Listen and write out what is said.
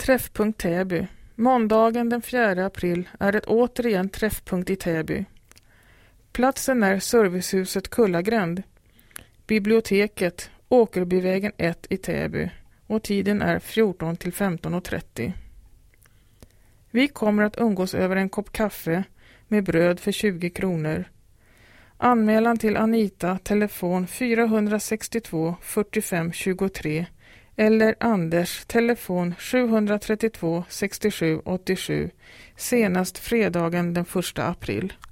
Träffpunkt Täby. Måndagen den 4 april är det återigen träffpunkt i Täby. Platsen är servicehuset Kullagränd. Biblioteket Åkerbyvägen 1 i Täby och tiden är 14 till 15:30. Vi kommer att umgås över en kopp kaffe med bröd för 20 kronor. Anmälan till Anita, telefon 462 45 23 eller Anders, telefon 732 67 87, senast fredagen den 1 april.